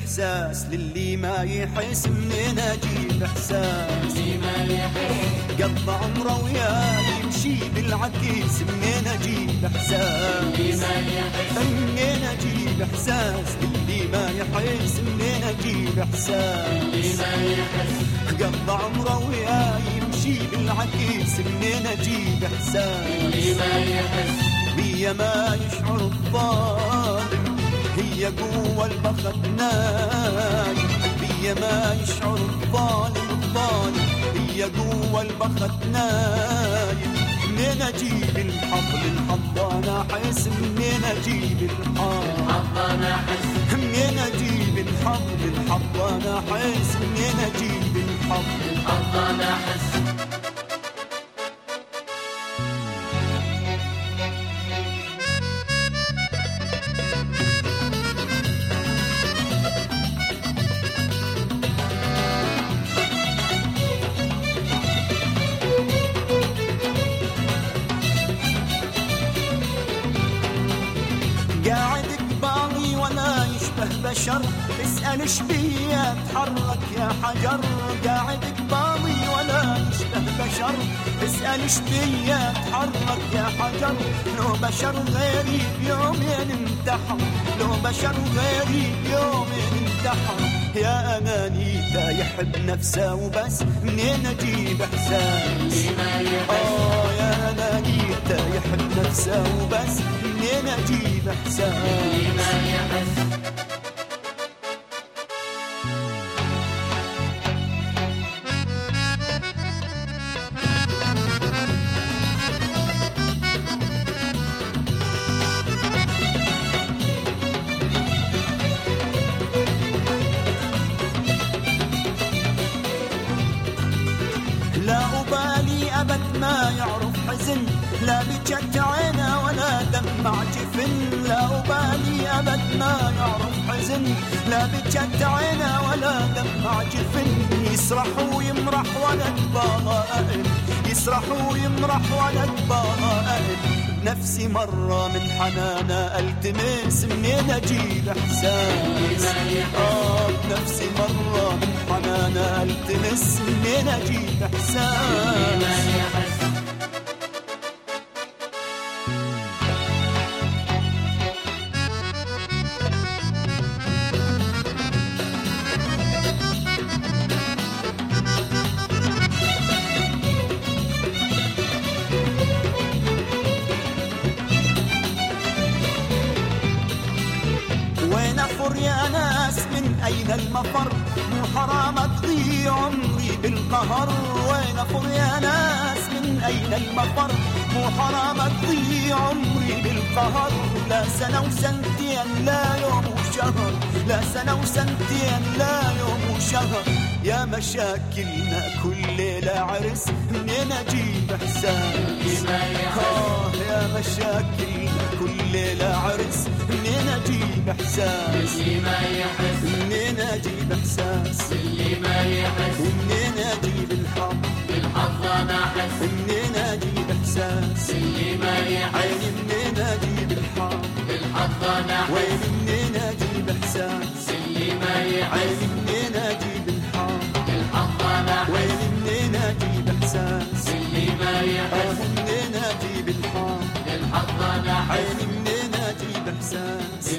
احساس للي ما يحس، منين اجيب احساس للي ما يحس؟ قضى عمره وياي يمشي بالعكيس، منين اجيب احساس للي ما يحس؟ منين اجيب احساس للي ما يحس؟ منين اجيب احساس للي ما يحس؟ قضى عمره وياي يمشي بالعكيس، منين اجيب احساس للي ما يحس؟ بيا ما يشعر الظالم، هي قوة البخت نايم. بيا ما يشعر الظالم، هي قوة البخت نايم. منين اجيب الحظ انا احس؟ منين اجيب الحظ انا احس؟ منين اجيب الحظ انا احس؟ منين اجيب الحظ انا احس؟ قاعد قبالي ولا يشبه بشر، اسأل ايش بيا اتحرك يا حجر. قاعد قبالي ولا يشبه بشر، اسأل ايش بيا اتحرك يا حجر. لو بشر غيري بيومين انتحر، لو بشر غيري بيومين انتحر. يا أمانيته يحب نفسه وبس، منين أجيب إحساس؟ يا أمانيته يحب نفسه وبس، منين أجيب إحساس؟ لا أبالي أبد ما يعرف حزن، لا بجت عينه ولا دمع جفن. لا أبالي أبد ما يعرف حزن، لا بجت عينه ولا دمع جفن. يسرح ويمرح ولا تباغى أهل، يسرح ويمرح ولا تباغى أهل. نفسي مرة من حنانه التمس، منين اجيب احساس؟ نفسي مرة من حنانه التمس، منين اجيب احساس؟ وين أفر يا ناس من أين المفر؟ مو حرام أقضي عمري بالقهر. وين أفر يا ناس من أين المفر؟ مو حرام أقضي عمري بالقهر. لا سنة وسنتين لا يوم وشهر، لا سنة وسنتين لا يوم وشهر. يا مشاكلنا كل ليلة عرس، منين أجيب إحساس؟ يا مشاكلنا كل ليلة عرس، منين أجيب إحساس؟ منين أجيب إحساس؟ ومنين أجيب الحظ؟ أنا أحس. منين أجيب إحساس؟ عيني منين أجيب الحظ؟ أنا أحس. ويلي منين أجيب إحساس؟ عيني منين أجيب الحظ؟ أنا أحس. ويلي منين أجيب إحساس؟ منين أجيب الحظ؟ أنا أحس. عيني منين أجيب إحساس؟